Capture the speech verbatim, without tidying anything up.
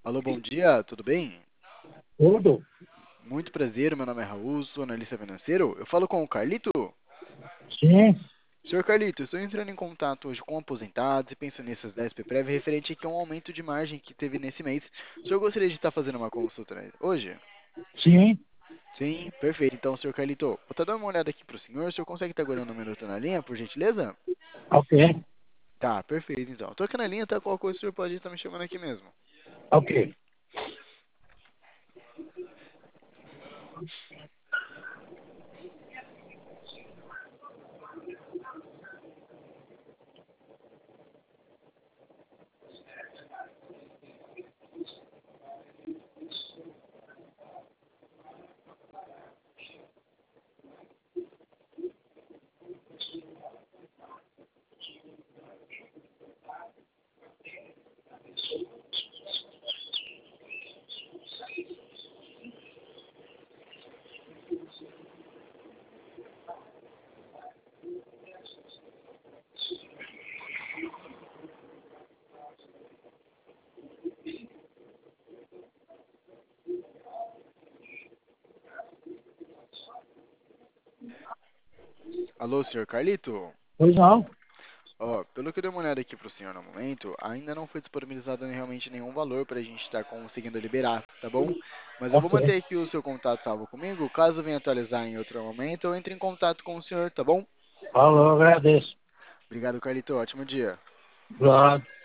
Alô, bom dia, tudo bem? Tudo? Muito prazer, meu nome é Raul, sou analista financeiro. Eu falo com o Carlito? Sim, Senhor Carlito, estou entrando em contato hoje com aposentados e pensionistas da S P Prev referente aqui a um aumento de margem que teve nesse mês. O senhor gostaria de estar fazendo uma consulta né, hoje? sim, Sim, perfeito. Então, senhor Carlito, vou estar dando uma olhada aqui para o senhor. O senhor consegue estar aguardando um minuto na linha, por gentileza? ok, Tá, perfeito, então. Tô aqui na linha, tá? Qual coisa o senhor pode estar me chamando aqui mesmo? ok. Alô, senhor Carlito? Pois não? Ó, pelo que eu dei uma olhada aqui pro senhor no momento, ainda não foi disponibilizado realmente nenhum valor para a gente estar conseguindo liberar, tá bom? Mas eu vou Ok. manter aqui o seu contato salvo comigo, caso venha atualizar em outro momento, eu entre em contato com o senhor, tá bom? Falou, agradeço. Obrigado, Carlito. Ótimo dia. Obrigado.